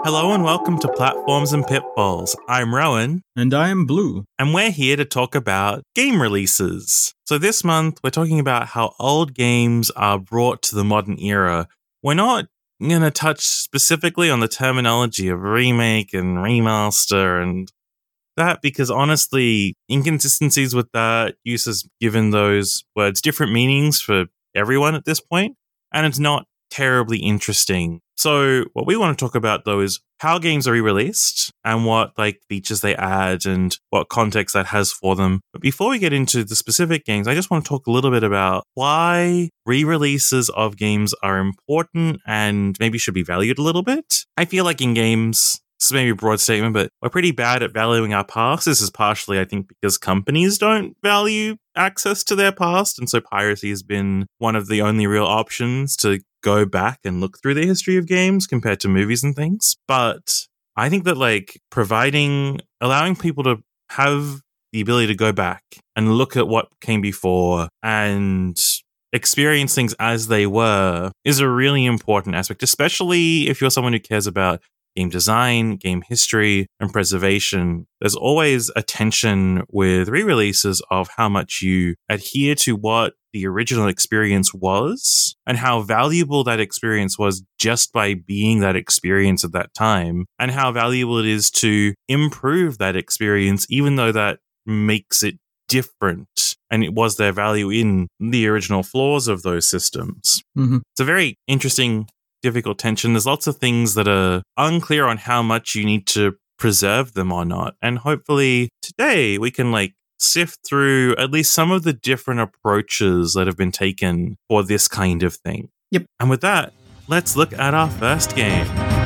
Hello and welcome to Platforms and Pitfalls. I'm Rowan. And I'm Blue. And we're here to talk about game releases. So this month, we're talking about how old games are brought to the modern era. We're not going to touch specifically on the terminology of remake and remaster and that, because honestly, inconsistencies with that use has given those words different meanings for everyone at this point, and it's not terribly interesting. So what we want to talk about though is how games are re-released and what features they add and what context that has for them. But before we get into the specific games, I just want to talk a little bit about why re-releases of games are important and maybe should be valued a little bit. I feel like in games, this is maybe a broad statement, but we're pretty bad at valuing our past. This is partially, I think, because companies don't value access to their past. And so piracy has been one of the only real options to go back and look through the history of games compared to movies and things. But I think that allowing people to have the ability to go back and look at what came before and experience things as they were is a really important aspect, especially if you're someone who cares about game design, game history, and preservation. There's always a tension with re-releases of how much you adhere to what the original experience was and how valuable that experience was just by being that experience at that time, and how valuable it is to improve that experience even though that makes it different and it was their value in the original flaws of those systems. Mm-hmm. It's a very interesting, difficult tension. There's lots of things that are unclear on how much you need to preserve them or not. And hopefully today we can sift through at least some of the different approaches that have been taken for this kind of thing. Yep. And with that, let's look at our first game.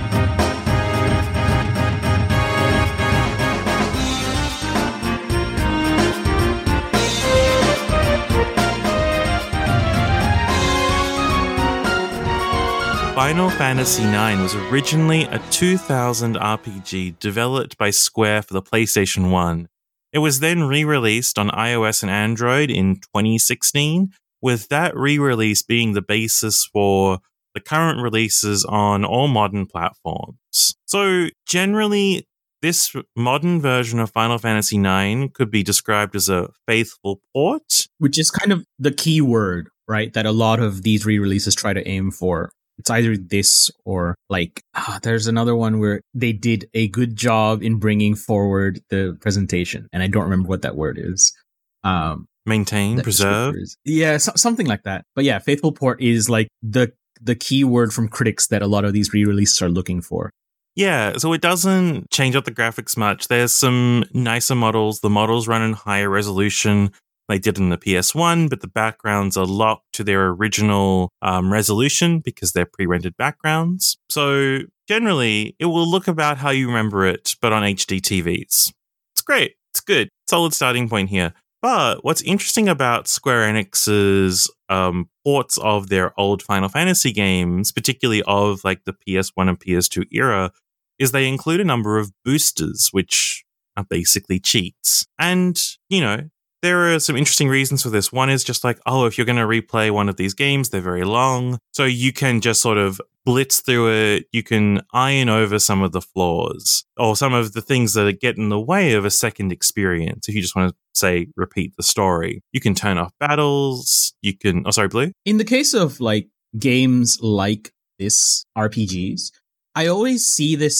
Final Fantasy IX was originally a 2000 RPG developed by Square for the PlayStation 1. It was then re-released on iOS and Android in 2016, with that re-release being the basis for the current releases on all modern platforms. So generally, this modern version of Final Fantasy IX could be described as a faithful port. Which is kind of the key word, right? That a lot of these re-releases try to aim for. It's either this or there's another one where they did a good job in bringing forward the presentation. And I don't remember what that word is. Maintain, preserve. Yeah, something like that. But yeah, faithful port is the key word from critics that a lot of these re-releases are looking for. Yeah, so it doesn't change up the graphics much. There's some nicer models. The models run in higher resolution. They did in the PS1, but the backgrounds are locked to their original resolution because they're pre-rendered backgrounds. So generally, it will look about how you remember it, but on HD TVs. It's great. It's good. Solid starting point here. But what's interesting about Square Enix's ports of their old Final Fantasy games, particularly of the PS1 and PS2 era, is they include a number of boosters, which are basically cheats. And, there are some interesting reasons for this. One is just if you're going to replay one of these games, they're very long. So you can just sort of blitz through it. You can iron over some of the flaws or some of the things that get in the way of a second experience. If you just want to, say, repeat the story, you can turn off battles. You can... Oh, sorry, Blue? In the case of games like this, RPGs, I always see this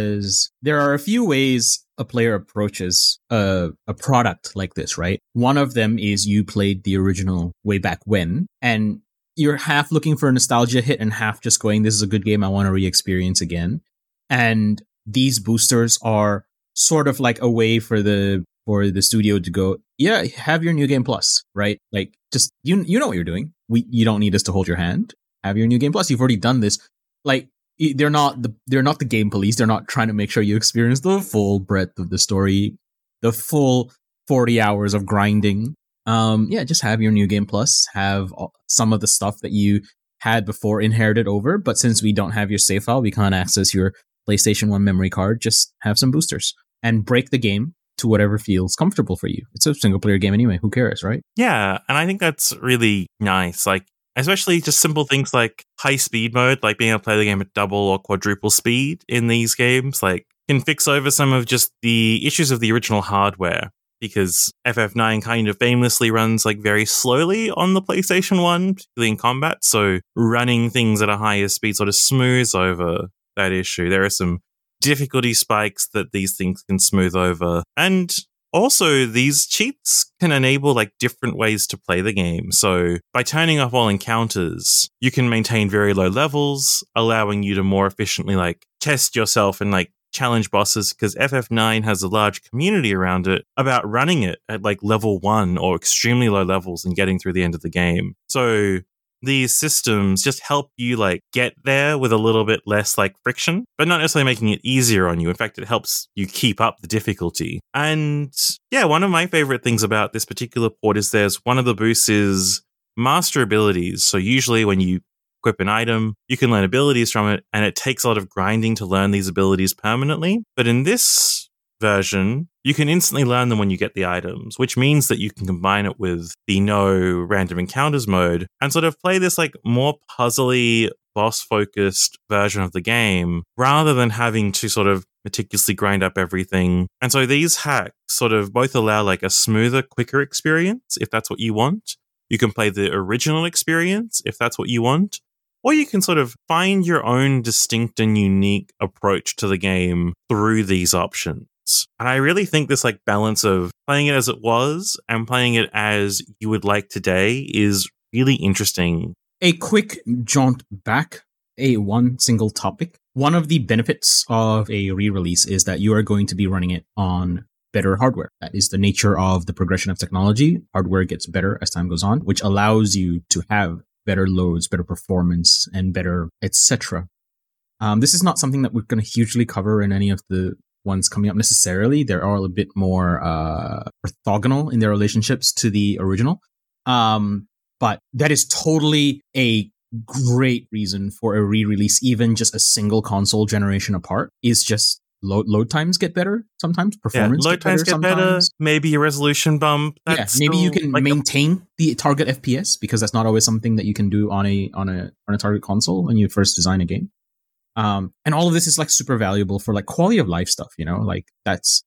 as there are a few ways a player approaches a product like this, right? One of them is you played the original way back when, and you're half looking for a nostalgia hit and half just going, this is a good game I want to re-experience again. And these boosters are sort of a way for the studio to go, yeah, have your new game plus, right? Just you know what you're doing. You don't need us to hold your hand. Have your new game plus. You've already done this. They're not the game police. They're not trying to make sure you experience the full breadth of the story, the full 40 hours of grinding. Just have your new game plus, have some of the stuff that you had before inherited over. But since we don't have your save file, we can't access your PlayStation 1 memory card. Just have some boosters and break the game to whatever feels comfortable for you. It's a single player game anyway. Who cares, right? Yeah. And I think that's really nice. especially just simple things like high speed mode, like being able to play the game at double or quadruple speed in these games, like can fix over some of just the issues of the original hardware. Because FF9 kind of famously runs like very slowly on the PlayStation 1, particularly in combat. So running things at a higher speed sort of smooths over that issue. There are some difficulty spikes that these things can smooth over. And also, these cheats can enable like different ways to play the game. So by turning off all encounters, you can maintain very low levels, allowing you to more efficiently like test yourself and like challenge bosses, because FF9 has a large community around it about running it at like level 1 or extremely low levels and getting through the end of the game. So these systems just help you like get there with a little bit less like friction, but not necessarily making it easier on you. In fact, it helps you keep up the difficulty. And yeah, one of my favorite things about this particular port is there's one of the boosts is master abilities. So usually when you equip an item, you can learn abilities from it, and it takes a lot of grinding to learn these abilities permanently. But in this version, you can instantly learn them when you get the items, which means that you can combine it with the no random encounters mode and sort of play this like more puzzly, boss-focused version of the game rather than having to sort of meticulously grind up everything. And so these hacks sort of both allow like a smoother, quicker experience if that's what you want. You can play the original experience if that's what you want. Or you can sort of find your own distinct and unique approach to the game through these options. And I really think this like balance of playing it as it was and playing it as you would like today is really interesting. A quick jaunt back, one single topic. One of the benefits of a re-release is that you are going to be running it on better hardware. That is the nature of the progression of technology. Hardware gets better as time goes on, which allows you to have better loads, better performance, and better etc. This is not something that we're going to hugely cover in any of the ones coming up necessarily. They are a bit more orthogonal in their relationships to the original. But that is totally a great reason for a re-release. Even just a single console generation apart is just load times get better sometimes. Performance load times get better. Maybe a resolution bump. Maybe you can like maintain the target FPS, because that's not always something that you can do on a target console when you first design a game. And all of this is like super valuable for like quality of life stuff, you know, like that's,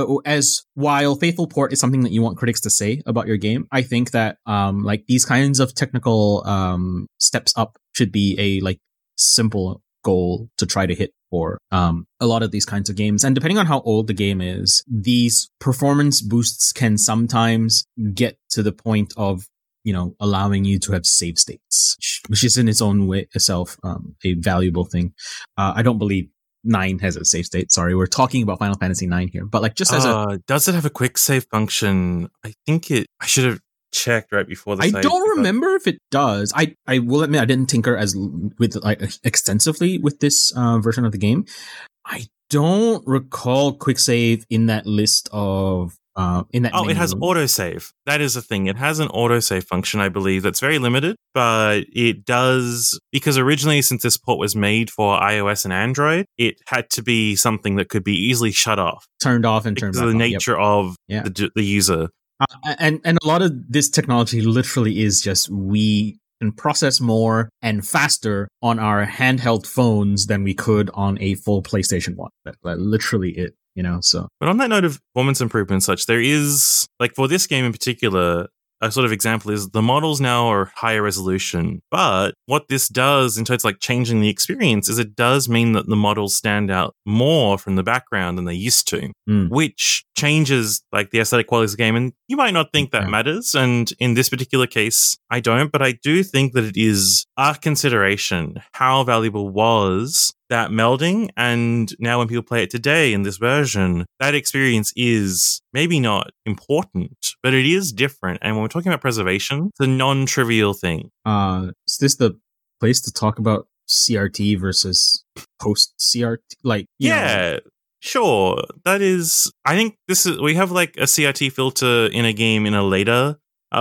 as while faithful port is something that you want critics to say about your game, I think that, like these kinds of technical, steps up should be a like simple goal to try to hit for, a lot of these kinds of games. And depending on how old the game is, these performance boosts can sometimes get to the point of, you know, allowing you to have save states, which is in its own way itself a valuable thing. I don't believe 9 has a save state. Sorry, we're talking about Final Fantasy 9 here, but like just as does it have a quick save function? I think I should have checked right before the I don't remember if it does. I will admit I didn't tinker with like extensively with this version of the game. I don't recall quick save in that list of in that. Oh, it has autosave. That is a thing. It has an autosave function, I believe, that's very limited, but it does, because originally, since this port was made for iOS and Android, it had to be something that could be easily shut off, turned off, and turned back on. Because of the nature of the user. And a lot of this technology literally is just we can process more and faster on our handheld phones than we could on a full PlayStation 1. That's literally it, you know, so. But on that note of performance improvement and such, there is, like for this game in particular, a sort of example is the models now are higher resolution. But what this does in terms of like changing the experience is it does mean that the models stand out more from the background than they used to, which changes like the aesthetic quality of the game. And you might not think that matters. And in this particular case, I don't, but I do think that it is a consideration how valuable was that melding. And now when people play it today in this version, that experience is maybe not important, but it is different. And when we're talking about preservation, it's a non-trivial thing. Is this the place to talk about CRT versus post CRT? Like, you know. Sure. That is, I think we have like a CRT filter in a game in a later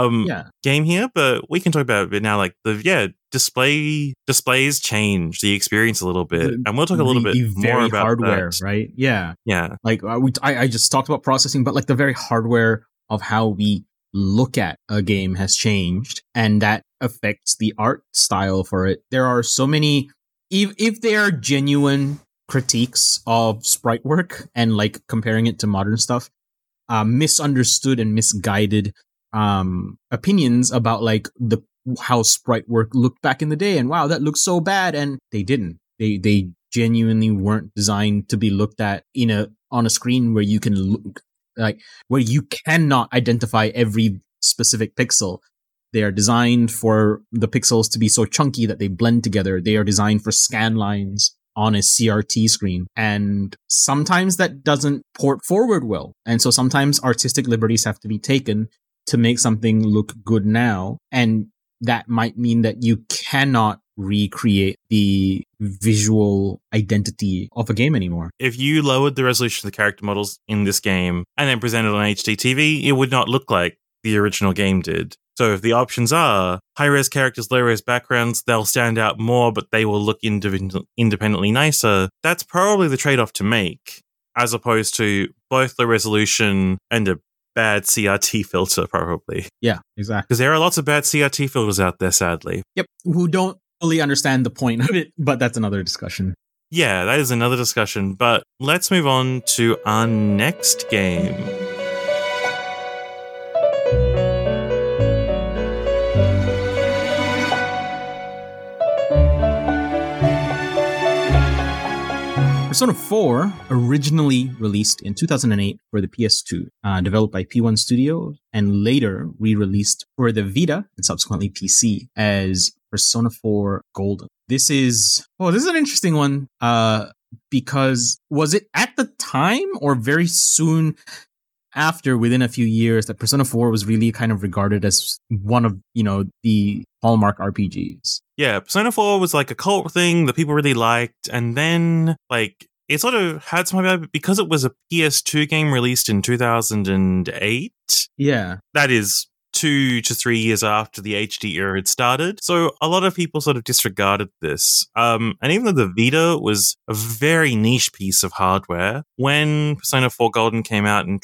game here, but we can talk about it a bit now. Like displays change the experience a little bit, and we'll talk a little bit more about hardware, that. Right? Yeah. Like I just talked about processing, but like the very hardware of how we look at a game has changed, and that affects the art style for it. There are so many, if they are genuine critiques of sprite work and like comparing it to modern stuff, misunderstood and misguided opinions about like how sprite work looked back in the day, and wow, that looks so bad, and they didn't. They genuinely weren't designed to be looked at on a screen where you can look, like where you cannot identify every specific pixel. They are designed for the pixels to be so chunky that they blend together. They are designed for scan lines on a CRT screen. And sometimes that doesn't port forward well. And so sometimes artistic liberties have to be taken to make something look good now. And that might mean that you cannot recreate the visual identity of a game anymore. If you lowered the resolution of the character models in this game and then presented on HD TV, it would not look like the original game did. So if the options are high-res characters, low-res backgrounds, they'll stand out more, but they will look independently nicer. That's probably the trade-off to make, as opposed to both the resolution and a bad CRT filter, probably. Yeah, exactly. Because there are lots of bad CRT filters out there, sadly. Yep, who don't fully understand the point of it, but that's another discussion. Yeah, that is another discussion, but let's move on to our next game. Persona 4 originally released in 2008 for the PS2, developed by P1 Studios, and later re-released for the Vita and subsequently PC as Persona 4 Golden. This is an interesting one, because was it at the time or very soon after, within a few years, that Persona 4 was really kind of regarded as one of, the hallmark RPGs? Yeah, Persona 4 was like a cult thing that people really liked, and then like it sort of had some, because it was a PS2 game released in 2008. Yeah. That is 2 to 3 years after the HD era had started. So a lot of people sort of disregarded this. And even though the Vita was a very niche piece of hardware, when Persona 4 Golden came out in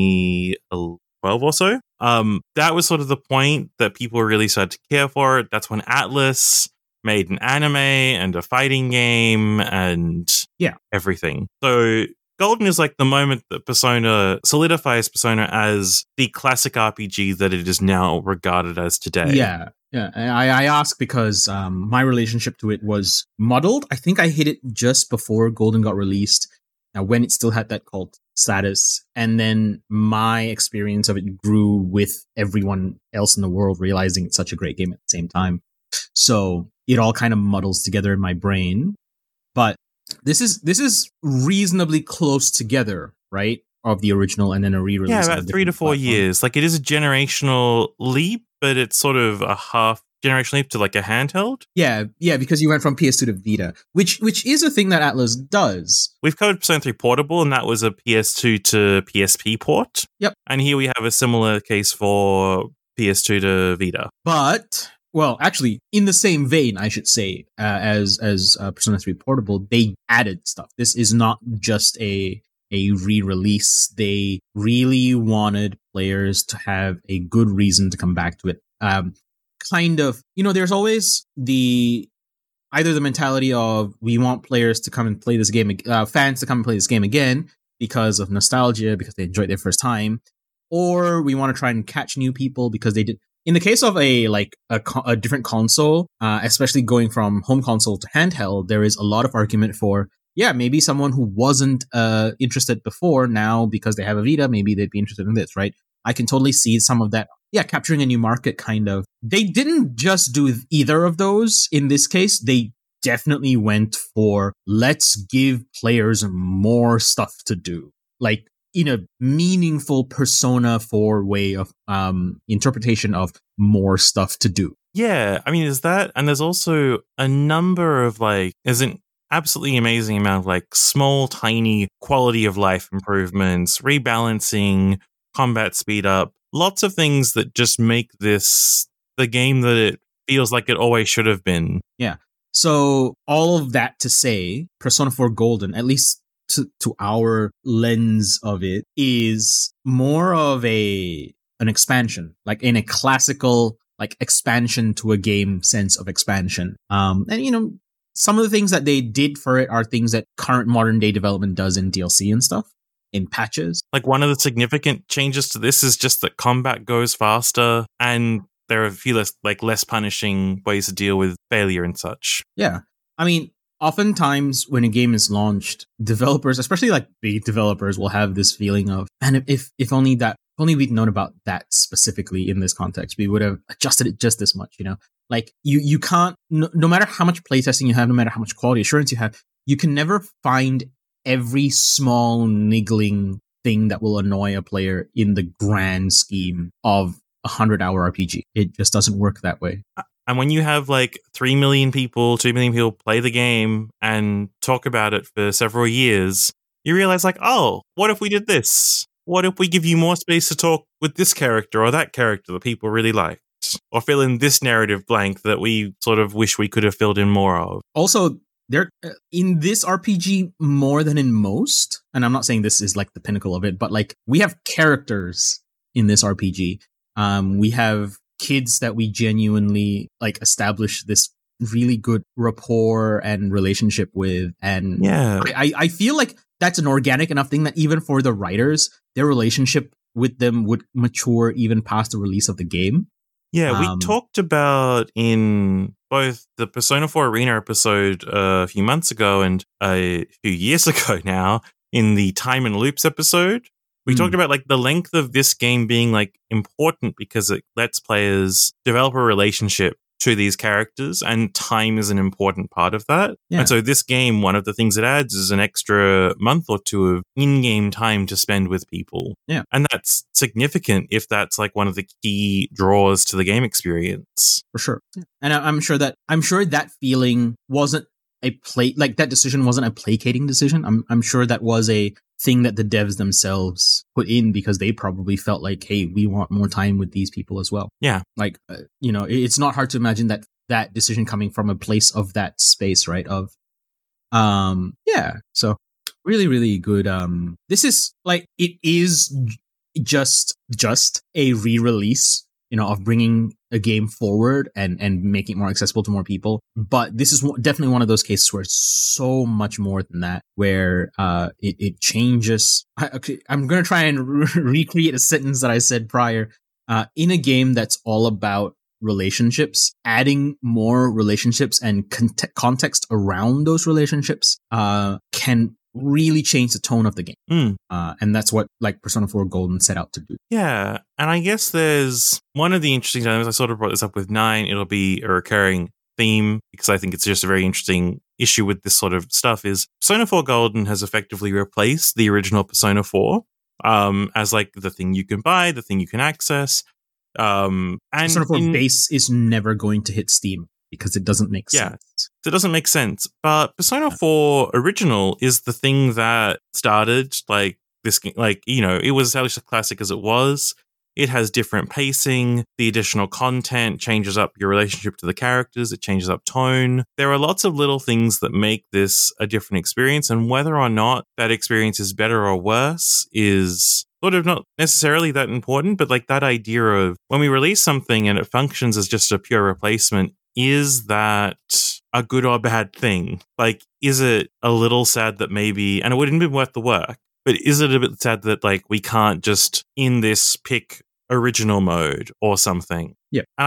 2012 or so, that was sort of the point that people really started to care for it. That's when Atlus made an anime and a fighting game and everything. So Golden is like the moment that Persona solidifies Persona as the classic RPG that it is now regarded as today. Yeah. I ask because my relationship to it was muddled. I think I hit it just before Golden got released, when it still had that cult status. And then my experience of it grew with everyone else in the world realizing it's such a great game at the same time. So it all kind of muddles together in my brain. But this is reasonably close together, right? Of the original and then a re-release. Yeah, about 3 to 4 years. Like, it is a generational leap, but it's sort of a half generation leap to like a handheld. Yeah, because you went from PS2 to Vita, which is a thing that Atlus does. We've covered Persona 3 Portable, and that was a PS2 to PSP port. Yep. And here we have a similar case for PS2 to Vita. But, well, actually, in the same vein, I should say, as Persona 3 Portable, they added stuff. This is not just a re-release. They really wanted players to have a good reason to come back to it. Kind of, there's always either the mentality of we want players to come and play this game, fans to come and play this game again because of nostalgia, because they enjoyed their first time, or we want to try and catch new people because they did. In the case of a different console, especially going from home console to handheld, there is a lot of argument for, maybe someone who wasn't interested before, now because they have a Vita, maybe they'd be interested in this, right? I can totally see some of that. Yeah, capturing a new market, kind of. They didn't just do either of those in this case. They definitely went for, let's give players more stuff to do. Like, in a meaningful Persona 4 way of interpretation of more stuff to do. Yeah, I mean, is that, and there's also a number of there's an absolutely amazing amount of small, tiny quality of life improvements, rebalancing, combat speed up, lots of things that just make this the game that it feels like it always should have been. Yeah. So all of that to say, Persona 4 Golden, at least to our lens of it, is more of an expansion, like in a classical like expansion to a game sense of expansion. And some of the things that they did for it are things that current modern day development does in DLC and stuff, in patches. Like one of the significant changes to this is just that combat goes faster and there are a few less punishing ways to deal with failure and such. Yeah. I mean, oftentimes when a game is launched, developers, especially like big developers, will have this feeling of, and if only we'd known about that specifically in this context, we would have adjusted it just this much, Like you can't, no matter how much playtesting you have, no matter how much quality assurance you have, you can never find every small niggling thing that will annoy a player in the grand scheme of a 100-hour RPG. It just doesn't work that way. And when you have like 3 million people, 2 million people play the game and talk about it for several years, you realize like, oh, what if we did this? What if we give you more space to talk with this character or that character that people really liked? Or fill in this narrative blank that we sort of wish we could have filled in more of. Also, there in this RPG more than in most, and I'm not saying this is like the pinnacle of it, but like we have characters in this RPG. We have kids that we genuinely like establish this really good rapport and relationship with, and yeah, I feel like that's an organic enough thing that even for the writers, their relationship with them would mature even past the release of the game. Yeah, we talked about in both the Persona 4 Arena episode a few months ago and a few years ago now in the Time and Loops episode. We talked about like the length of this game being like important because it lets players develop a relationship to these characters, and time is an important part of that. Yeah. And so this game, one of the things it adds is an extra month or two of in-game time to spend with people. Yeah. And that's significant if that's like one of the key draws to the game experience. For sure. Yeah. And I'm sure that feeling wasn't that decision wasn't a placating decision. I'm sure that was a thing that the devs themselves put in because they probably felt like, hey, we want more time with these people as well. Yeah. Like, it's not hard to imagine that decision coming from a place of that space, right? Of, yeah. So really, really good. This is like, it is just a re-release, of bringing a game forward and making it more accessible to more people. But this is definitely one of those cases where it's so much more than that, where it changes. I'm going to try and recreate a sentence that I said prior. In a game that's all about relationships, adding more relationships and context around those relationships can really change the tone of the game. And that's what like Persona 4 Golden set out to do. Yeah. And I guess there's one of the interesting times, I sort of brought this up with 9, it'll be a recurring theme because I think it's just a very interesting issue with this sort of stuff is Persona 4 Golden has effectively replaced the original Persona 4 as like the thing you can buy, the thing you can access. And Persona 4 base is never going to hit Steam because it doesn't make sense. It doesn't make sense. But Persona 4 Original is the thing that started like this, like, it was established as classic as it was. It has different pacing. The additional content changes up your relationship to the characters. It changes up tone. There are lots of little things that make this a different experience. And whether or not that experience is better or worse is sort of not necessarily that important. But like that idea of when we release something and it functions as just a pure replacement, is that a good or bad thing? Like, is it a little sad that maybe, and it wouldn't be worth the work, but is it a bit sad that like we can't just in this pick original mode or something? Yeah. And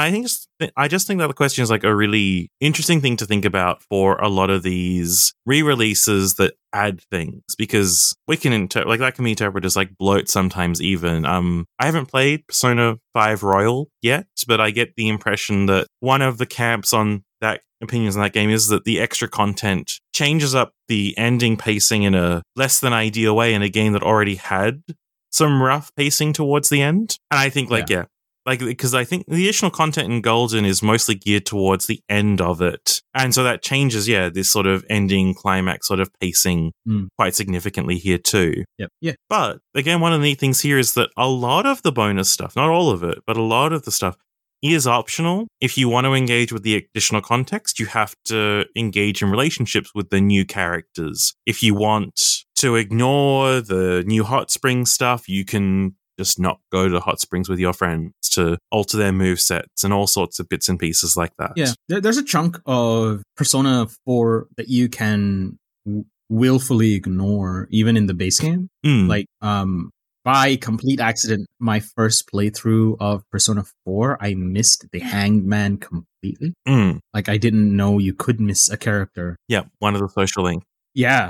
I just think that the question is like a really interesting thing to think about for a lot of these re-releases that add things, because we can that can be interpreted as like bloat sometimes even. I haven't played Persona 5 Royal yet, but I get the impression that one of the camps on that opinions on that game is that the extra content changes up the ending pacing in a less than ideal way in a game that already had some rough pacing towards the end. And I think because I think the additional content in Golden is mostly geared towards the end of it. And so that changes, this sort of ending climax sort of pacing quite significantly here too. Yep. Yeah. But again, one of the neat things here is that a lot of the bonus stuff, not all of it, but a lot of the stuff is optional. If you want to engage with the additional context, you have to engage in relationships with the new characters. If you want to ignore the new Hot Spring stuff, you can just not go to hot springs with your friends to alter their movesets and all sorts of bits and pieces like that. Yeah, there's a chunk of Persona 4 that you can willfully ignore even in the base game. Like, by complete accident, my first playthrough of Persona 4, I missed the Hanged Man completely. Like, I didn't know you could miss a character. Yeah, one of the social link. Yeah,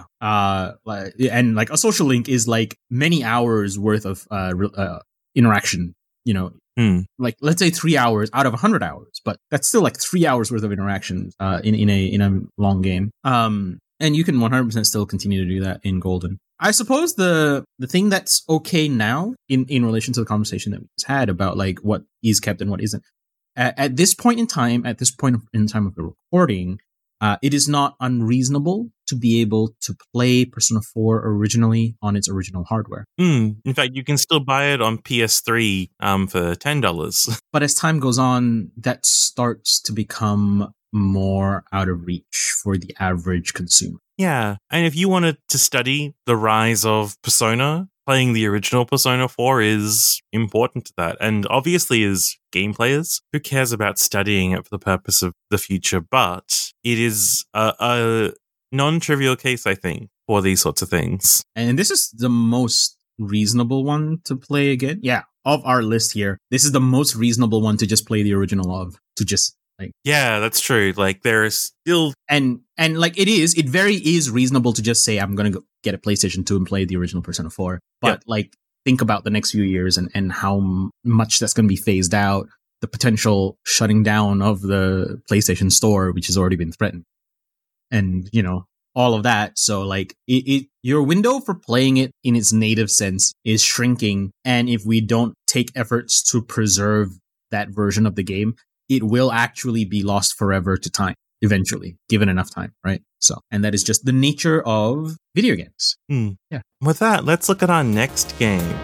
and like a social link is like many hours worth of interaction. Like let's say 3 hours out of 100 hours, but that's still like 3 hours worth of interaction in a long game. And you can 100% still continue to do that in Golden. I suppose the thing that's okay now in relation to the conversation that we just had about like what is kept and what isn't. At this point in time of the recording, it is not unreasonable to be able to play Persona 4 originally on its original hardware. In fact, you can still buy it on PS3 for $10. But as time goes on, that starts to become more out of reach for the average consumer. Yeah, and if you wanted to study the rise of Persona, playing the original Persona 4 is important to that. And obviously, as game players, who cares about studying it for the purpose of the future? But it is a non-trivial case, I think, for these sorts of things. And this is the most reasonable one to play again. Yeah, of our list here, this is the most reasonable one to just play the original of. To just like, yeah, that's true. Like there is still and like it very is reasonable to just say I'm gonna go get a PlayStation 2 and play the original Persona 4. But like think about the next few years and how much that's gonna be phased out, the potential shutting down of the PlayStation Store, which has already been threatened. And all of that. So like your window for playing it in its native sense is shrinking. And if we don't take efforts to preserve that version of the game, it will actually be lost forever to time eventually, given enough time, right? So, and that is just the nature of video games. Yeah. With that, let's look at our next game.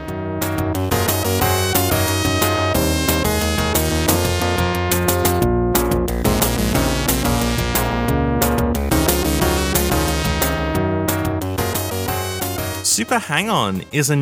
Super Hang-On is a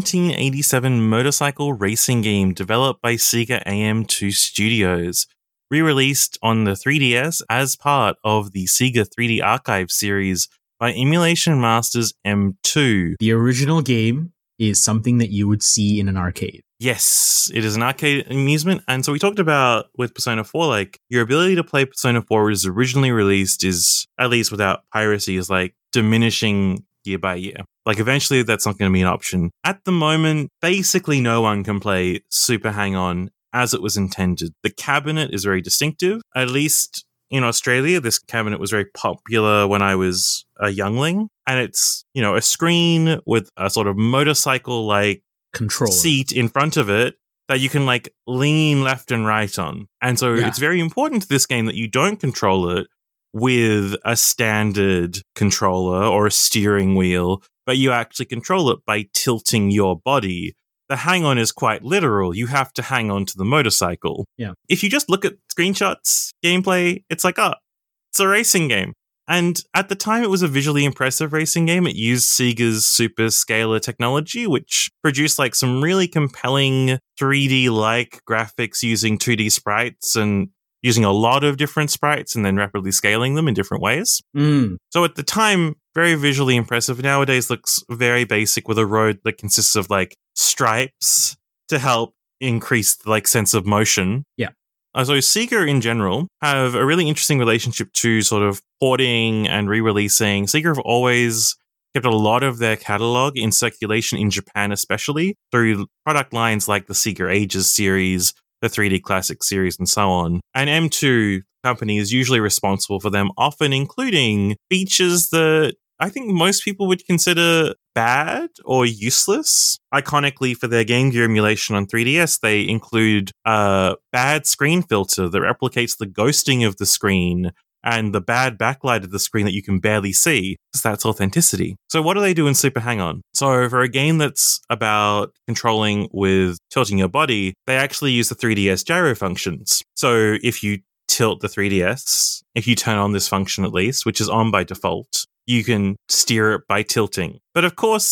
1987 motorcycle racing game developed by Sega AM2 Studios, re-released on the 3DS as part of the Sega 3D Archive series by Emulation Masters M2. The original game is something that you would see in an arcade. Yes, it is an arcade amusement. And so we talked about with Persona 4, like your ability to play Persona 4 as originally released is, at least without piracy, is like diminishing year by year. Like eventually that's not going to be an option. At the moment, basically no one can play Super Hang-On as it was intended. The cabinet is very distinctive. At least in Australia, this cabinet was very popular when I was a youngling. And it's, a screen with a sort of motorcycle-like controller seat in front of it that you can like lean left and right on. And so it's very important to this game that you don't control it with a standard controller or a steering wheel, but you actually control it by tilting your body. The hang-on is quite literal. You have to hang on to the motorcycle. Yeah. If you just look at screenshots, gameplay, it's like, it's a racing game. And at the time, it was a visually impressive racing game. It used Sega's Super Scaler technology, which produced like some really compelling 3D-like graphics using 2D sprites and using a lot of different sprites and then rapidly scaling them in different ways. So at the time, very visually impressive. Nowadays looks very basic with a road that consists of like stripes to help increase the like sense of motion. Yeah. So Sega in general have a really interesting relationship to sort of porting and re-releasing. Sega have always kept a lot of their catalog in circulation in Japan, especially through product lines like the Sega Ages series, the 3D Classic series, and so on. And M2 company is usually responsible for them, often including features that I think most people would consider bad or useless. Iconically, for their Game Gear emulation on 3DS, they include a bad screen filter that replicates the ghosting of the screen and the bad backlight of the screen that you can barely see, because that's authenticity. So what do they do in Super Hang-On? So for a game that's about controlling with tilting your body, they actually use the 3DS gyro functions. So if you tilt the 3DS, if you turn on this function at least, which is on by default, you can steer it by tilting. But of course,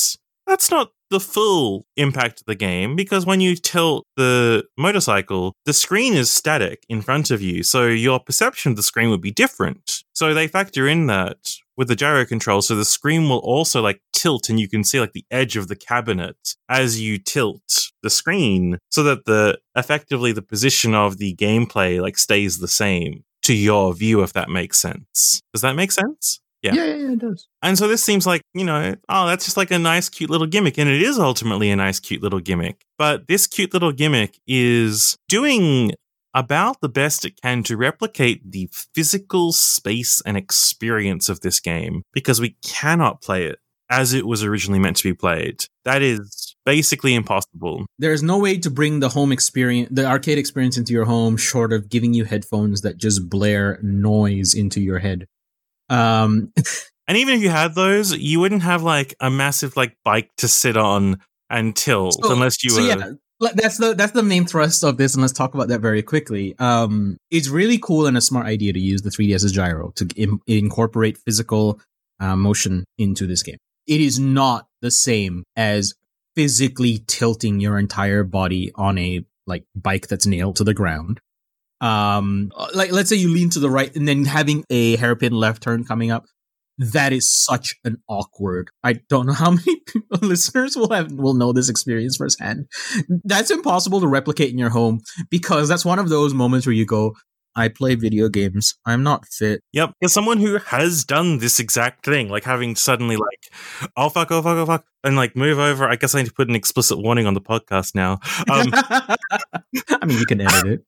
that's not the full impact of the game, because when you tilt the motorcycle, the screen is static in front of you, so your perception of the screen would be different. So they factor in that with the gyro control, so the screen will also like tilt, and you can see like the edge of the cabinet as you tilt the screen, so that effectively the position of the gameplay like stays the same to your view, if that makes sense. Does that make sense? Yeah, it does. And so this seems like, that's just like a nice, cute little gimmick. And it is ultimately a nice, cute little gimmick. But this cute little gimmick is doing about the best it can to replicate the physical space and experience of this game, because we cannot play it as it was originally meant to be played. That is basically impossible. There's no way to bring the home experience, the arcade experience into your home, short of giving you headphones that just blare noise into your head. And even if you had those, you wouldn't have like a massive like bike to sit on and tilt unless you were. Yeah, that's the main thrust of this, and let's talk about that very quickly. It's really cool and a smart idea to use the 3DS's gyro to incorporate physical motion into this game. It is not the same as physically tilting your entire body on a like bike that's nailed to the ground. Like let's say you lean to the right and then having a hairpin left turn coming up. That is such an awkward. I don't know how many listeners will know this experience firsthand. That's impossible to replicate in your home, because that's one of those moments where you go, I play video games. I'm not fit. Yep. As someone who has done this exact thing, like having suddenly like, oh fuck, and like move over. I guess I need to put an explicit warning on the podcast now. I mean, you can edit it.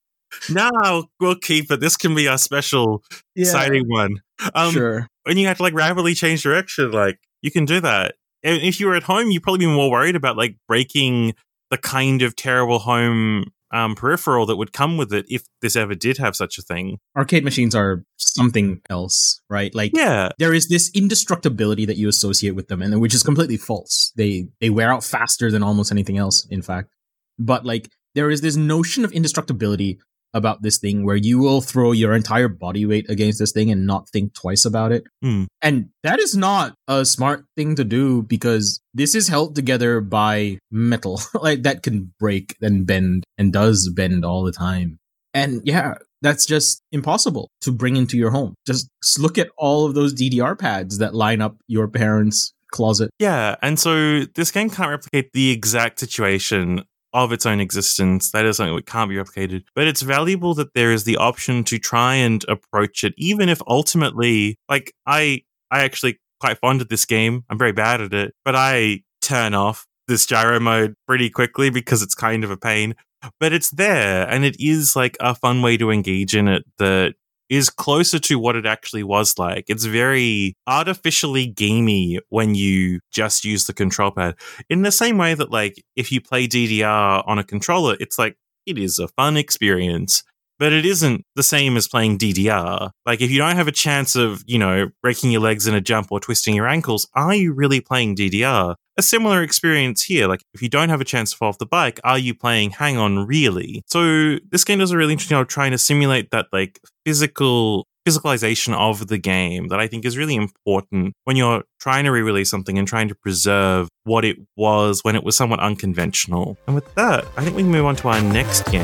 No, we'll keep it. This can be our special exciting one. Sure. When you have to like rapidly change direction, like you can do that. And if you were at home, you'd probably be more worried about like breaking the kind of terrible home peripheral that would come with it if this ever did have such a thing. Arcade machines are something else, right? Like, there is this indestructibility that you associate with them, and which is completely false. They wear out faster than almost anything else, in fact. But like, there is this notion of indestructibility about this thing where you will throw your entire body weight against this thing and not think twice about it. And that is not a smart thing to do, because this is held together by metal like that can break and bend and does bend all the time. And yeah, that's just impossible to bring into your home. Just look at all of those DDR pads that line up your parents' closet. Yeah, and so this game can't replicate the exact situation of its own existence. That is something that can't be replicated. But it's valuable that there is the option to try and approach it, even if ultimately, like, I actually quite fond of this game. I'm very bad at it, but I turn off this gyro mode pretty quickly because it's kind of a pain. But it's there, and it is like a fun way to engage in it that is closer to what it actually was like. It's very artificially gamey when you just use the control pad. In the same way that, like, if you play DDR on a controller, it's like, it is a fun experience. But it isn't the same as playing DDR. Like, if you don't have a chance of, breaking your legs in a jump or twisting your ankles, are you really playing DDR? A similar experience here. Like, if you don't have a chance to fall off the bike, are you playing Hang On really? So this game does a really interesting job trying to simulate that, like, physicalization of the game that I think is really important when you're trying to re-release something and trying to preserve what it was when it was somewhat unconventional. And with that, I think we can move on to our next game.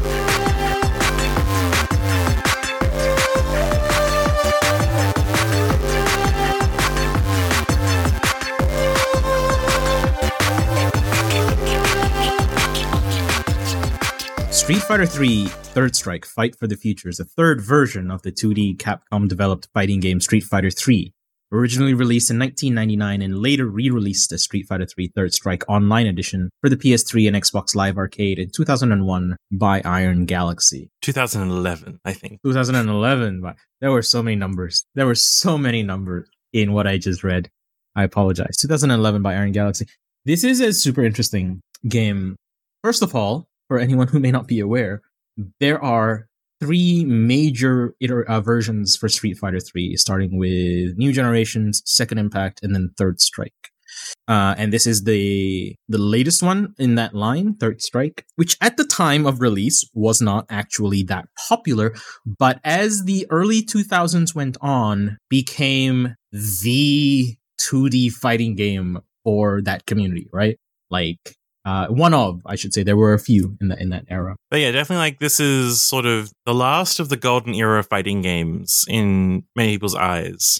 Street Fighter III Third Strike Fight for the Future is the third version of the 2D Capcom-developed fighting game Street Fighter III, originally released in 1999 and later re-released as Street Fighter III Third Strike Online Edition for the PS3 and Xbox Live Arcade in 2001 by Iron Galaxy. 2011, I think. 2011. There were so many numbers. There were so many numbers in what I just read. I apologize. 2011 by Iron Galaxy. This is a super interesting game. First of all, for anyone who may not be aware, there are three major versions for Street Fighter III, starting with New Generations, Second Impact, and then Third Strike. And this is the latest one in that line, Third Strike, which at the time of release was not actually that popular, but as the early 2000s went on, became the 2D fighting game for that community, right? Like, one of, I should say, there were a few in that era. But yeah, definitely like this is sort of the last of the golden era of fighting games in many people's eyes.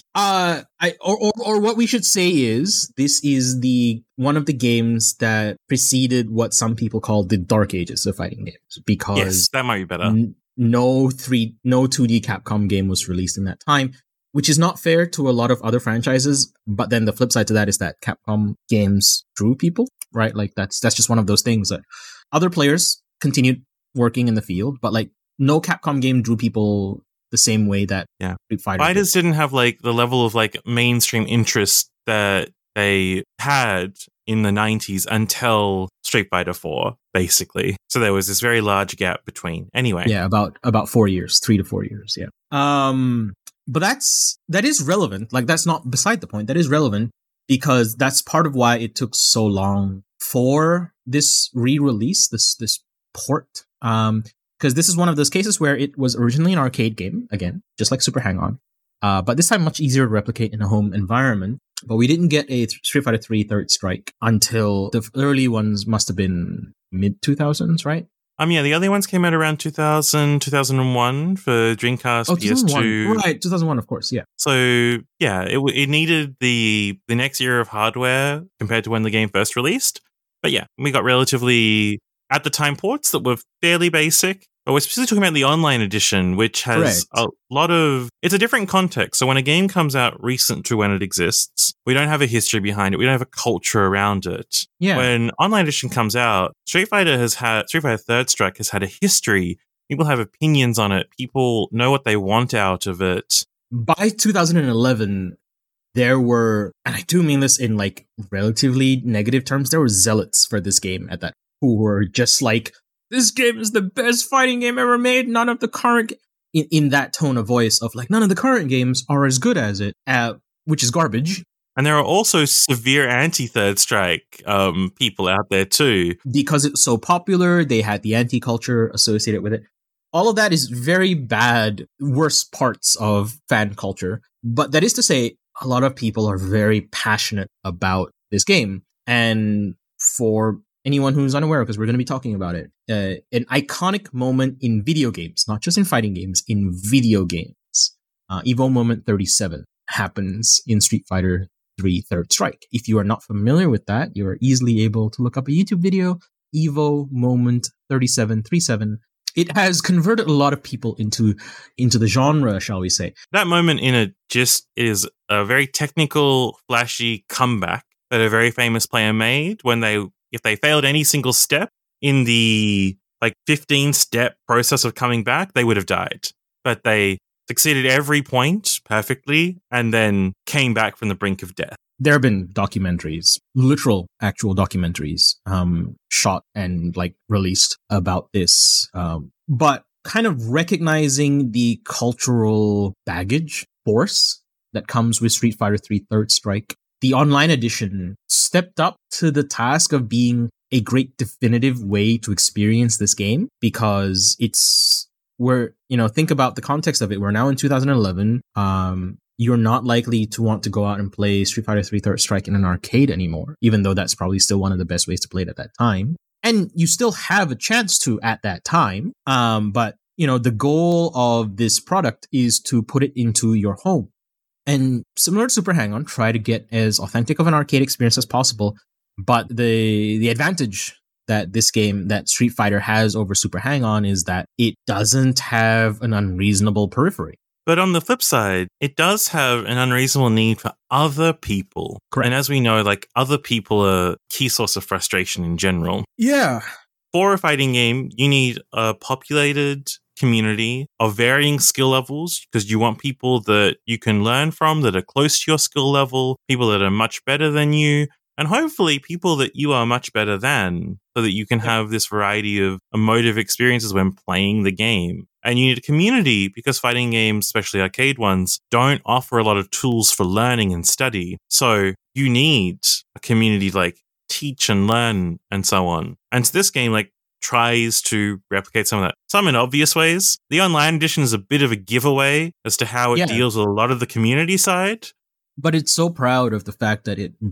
Or what we should say is this is one of the games that preceded what some people call the dark ages of fighting games, because yes, that might be better. No 2D Capcom game was released in that time, which is not fair to a lot of other franchises. But then the flip side to that is that Capcom games drew people, right? Like that's just one of those things that other players continued working in the field, but like no Capcom game drew people the same way that Street Fighter Fighters didn't have like the level of like mainstream interest that they had in the 90s until Street Fighter 4, basically. So there was this very large gap between. Anyway. Yeah, about 4 years, 3 to 4 years, yeah. But that is relevant. Like, that's not beside the point. That is relevant because that's part of why it took so long for this re-release, this port. Because this is one of those cases where it was originally an arcade game, again, just like Super Hang-On. But this time much easier to replicate in a home environment. But we didn't get a Street Fighter 3 Third Strike until the early ones must have been mid-2000s, right? Yeah, the early ones came out around 2000, 2001 for Dreamcast, PS2. Right, 2001, of course, yeah. So, yeah, it needed the next era of hardware compared to when the game first released. But yeah, we got relatively, at the time, ports that were fairly basic. But we're specifically talking about the online edition, which has a lot of... It's a different context. So when a game comes out recent to when it exists, we don't have a history behind it. We don't have a culture around it. Yeah. When online edition comes out, Street Fighter Third Strike has had a history. People have opinions on it. People know what they want out of it. By 2011, there were, and I do mean this in like relatively negative terms, there were zealots for this game at that who were just like, this game is the best fighting game ever made. None of the current, in that tone of voice of like, none of the current games are as good as it, which is garbage. And there are also severe anti-Third Strike people out there too. Because it's so popular, they had the anti-culture associated with it. All of that is very bad, worst parts of fan culture. But that is to say, a lot of people are very passionate about this game. And for anyone who's unaware, because we're going to be talking about it, an iconic moment in video games, not just in fighting games, in video games. Evo Moment 37 happens in Street Fighter 3 Third Strike. If you are not familiar with that, you are easily able to look up a YouTube video, Evo Moment 3737. It has converted a lot of people into the genre, shall we say. That moment in it just is a very technical, flashy comeback that a very famous player made if they failed any single step in the 15-step process of coming back, they would have died. But they succeeded every point perfectly and then came back from the brink of death. There have been documentaries, literal actual documentaries, shot and released about this. But kind of recognizing the cultural baggage force that comes with Street Fighter 3 Third Strike, the online edition stepped up to the task of being a great definitive way to experience this game, because think about the context of it. We're now in 2011. You're not likely to want to go out and play Street Fighter 3 Third Strike in an arcade anymore, even though that's probably still one of the best ways to play it at that time. And you still have a chance to at that time. But the goal of this product is to put it into your home. And similar to Super Hang-On, try to get as authentic of an arcade experience as possible. But the advantage that this game, that Street Fighter has over Super Hang-On, is that it doesn't have an unreasonable periphery. But on the flip side, it does have an unreasonable need for other people. Correct. And as we know, other people are a key source of frustration in general. Yeah. For a fighting game, you need a populated community of varying skill levels, because you want people that you can learn from, that are close to your skill level, people that are much better than you, and hopefully people that you are much better than, so that you can have this variety of emotive experiences when playing the game. And you need a community, because fighting games, especially arcade ones, don't offer a lot of tools for learning and study. So you need a community teach and learn and so on. And so this game tries to replicate some of that. Some in obvious ways. The online edition is a bit of a giveaway as to how it deals with a lot of the community side. But it's so proud of the fact that it brought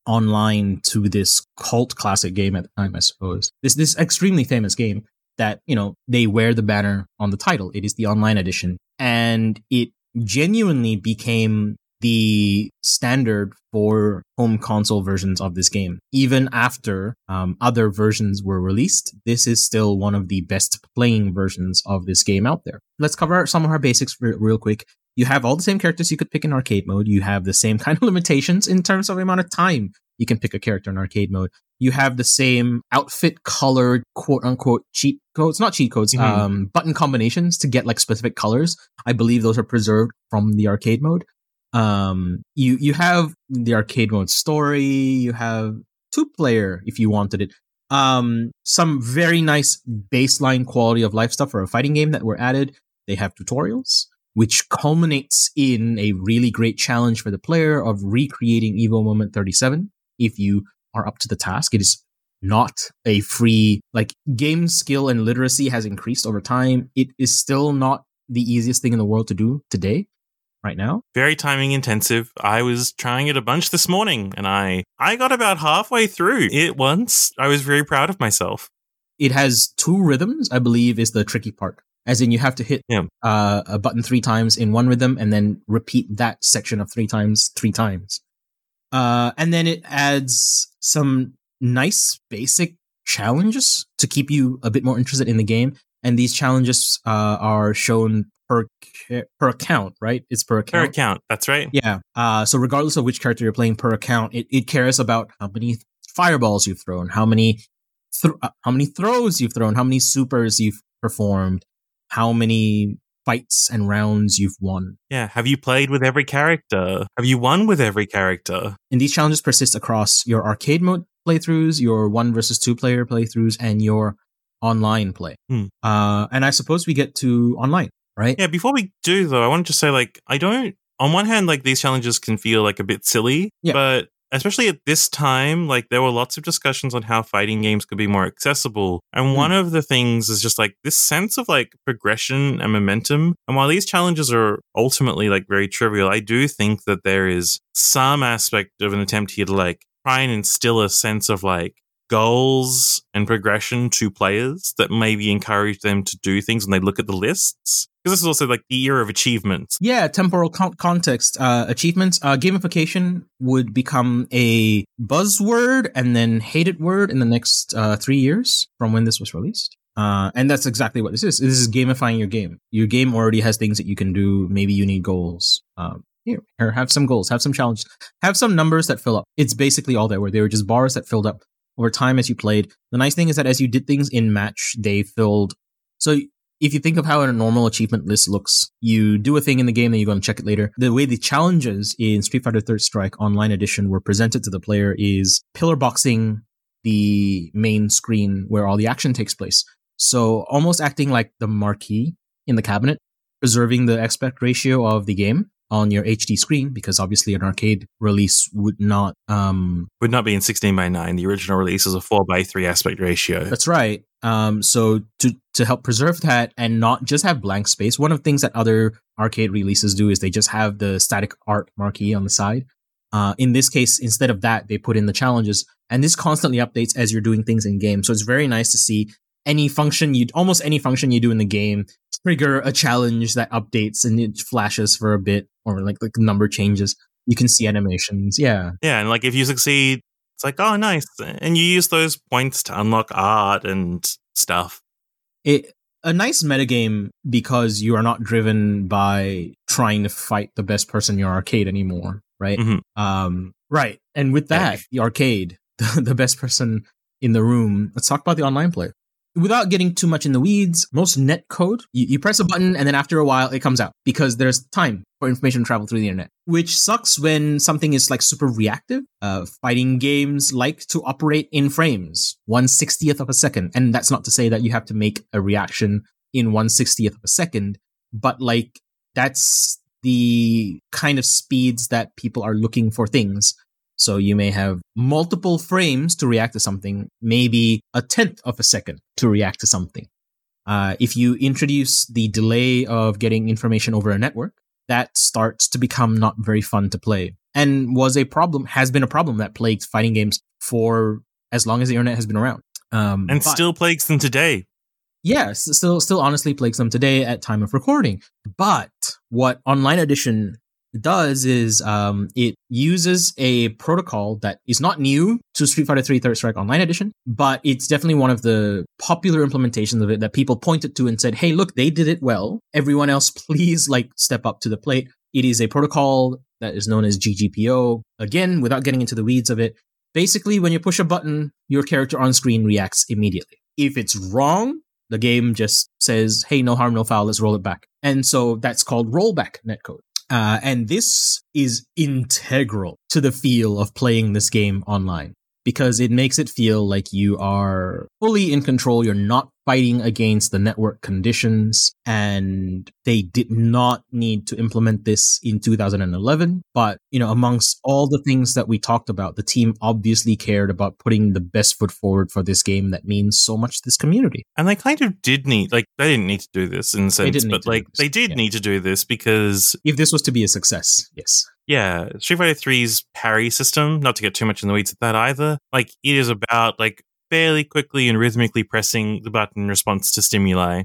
online to this cult classic game at the time, I suppose. This extremely famous game that, they wear the banner on the title. It is the online edition. And it genuinely became the standard for home console versions of this game. Even after other versions were released, this is still one of the best playing versions of this game out there. Let's cover some of our basics real quick. You have all the same characters you could pick in arcade mode. You have the same kind of limitations in terms of the amount of time you can pick a character in arcade mode. You have the same outfit colored, quote unquote, cheat codes, not cheat codes, button combinations to get like specific colors. I believe those are preserved from the arcade mode. You have the arcade mode story. You have 2-player if you wanted it. Some very nice baseline quality of life stuff for a fighting game that were added. They have tutorials, which culminates in a really great challenge for the player of recreating Evo Moment 37. If you are up to the task, it is not a free, game skill and literacy has increased over time. It is still not the easiest thing in the world to do today, right now. Very timing intensive. I was trying it a bunch this morning and I got about halfway through it once. I was very proud of myself. It has 2 rhythms, I believe, is the tricky part. As in, you have to hit a button 3 times in one rhythm and then repeat that section of 3 times 3 times. And then it adds some nice basic challenges to keep you a bit more interested in the game. And these challenges are shown per account, right? It's per account. Per account, that's right. Yeah. So regardless of which character you're playing per account, it cares about how many fireballs you've thrown, how many throws you've thrown, how many supers you've performed, how many fights and rounds you've won. Yeah. Have you played with every character? Have you won with every character? And these challenges persist across your arcade mode playthroughs, your 1 versus 2 player playthroughs, and your online play. And I suppose we get to online, right? Yeah. Before we do, though, I wanted to say, on one hand, these challenges can feel a bit silly, but especially at this time, there were lots of discussions on how fighting games could be more accessible. And one of the things is just this sense of progression and momentum. And while these challenges are ultimately very trivial, I do think that there is some aspect of an attempt here to try and instill a sense of goals and progression to players that maybe encourage them to do things when they look at the lists. Because this is also the era of achievements. Yeah, temporal context. Achievements. Gamification would become a buzzword and then hated word in the next 3 years from when this was released. And that's exactly what this is. This is gamifying your game. Your game already has things that you can do. Maybe you need goals. Here, have some goals, have some challenges, have some numbers that fill up. It's basically all they were. They were just bars that filled up over time as you played. The nice thing is that as you did things in match, they filled. So if you think of how a normal achievement list looks, you do a thing in the game, then you go and check it later. The way the challenges in Street Fighter Third Strike Online Edition were presented to the player is pillar boxing the main screen where all the action takes place. So almost acting like the marquee in the cabinet, preserving the aspect ratio of the game on your HD screen, because obviously an arcade release would not be in 16:9. The original release is a 4:3 aspect ratio. That's right. So to help preserve that and not just have blank space, one of the things that other arcade releases do is they just have the static art marquee on the side. In this case, instead of that, they put in the challenges, and this constantly updates as you're doing things in game. So it's very nice to see almost any function you do in the game trigger a challenge that updates and it flashes for a bit, or the number changes. You can see animations. Yeah. Yeah. And if you succeed, it's oh, nice. And you use those points to unlock art and stuff. A nice metagame because you are not driven by trying to fight the best person in your arcade anymore. Right. Mm-hmm. Right. And with that, the arcade, the best person in the room. Let's talk about the online play. Without getting too much in the weeds, most netcode, you press a button and then after a while it comes out because there's time for information to travel through the internet, which sucks when something is super reactive. Fighting games like to operate in frames, 1/60th of a second. And that's not to say that you have to make a reaction in 1/60th of a second, but that's the kind of speeds that people are looking for things. So you may have multiple frames to react to something, maybe 1/10 of a second to react to something. If you introduce the delay of getting information over a network, that starts to become not very fun to play. and has been a problem that plagued fighting games for as long as the internet has been around. And still plagues them today. Yes, still honestly plagues them today at time of recording. But what Online Edition does is it uses a protocol that is not new to Street Fighter 3 Third Strike Online Edition, but it's definitely one of the popular implementations of it that people pointed to and said, hey, look, they did it well. Everyone else, please step up to the plate. It is a protocol that is known as GGPO. Again, without getting into the weeds of it, basically when you push a button, your character on screen reacts immediately. If it's wrong, the game just says, hey, no harm, no foul, let's roll it back. And so that's called rollback netcode. And this is integral to the feel of playing this game online because it makes it feel like you are fully in control. You're not fighting against the network conditions, and they did not need to implement this in 2011. But, amongst all the things that we talked about, the team obviously cared about putting the best foot forward for this game that means so much to this community. And they kind of did they didn't need to do this in a sense, but they did need to do this because if this was to be a success, yes. Yeah, Street Fighter 3's parry system, not to get too much in the weeds of that either, it is about, fairly quickly and rhythmically pressing the button in response to stimuli.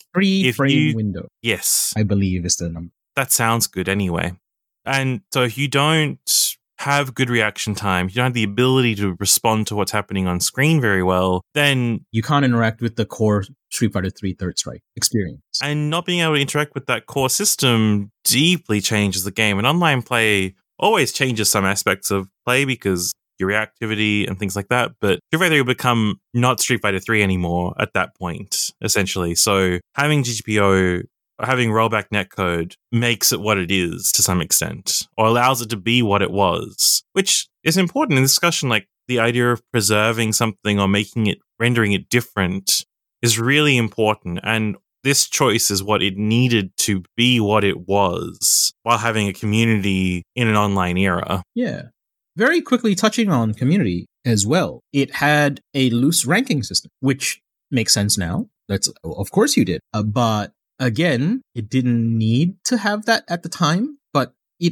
3-frame window. Yes. I believe is the number. That sounds good anyway. And so if you don't have good reaction time, you don't have the ability to respond to what's happening on screen very well, then you can't interact with the core Street Fighter 3 Third Strike experience. And not being able to interact with that core system deeply changes the game. And online play always changes some aspects of play because your reactivity and things like that. But Street Fighter 3 will become not Street Fighter 3 anymore at that point, essentially. So having GGPO, having rollback netcode makes it what it is to some extent, or allows it to be what it was, which is important in discussion. The idea of preserving something or rendering it different is really important. And this choice is what it needed to be what it was while having a community in an online era. Yeah. Very quickly touching on community as well. It had a loose ranking system, which makes sense now. Of course you did. But again, it didn't need to have that at the time, but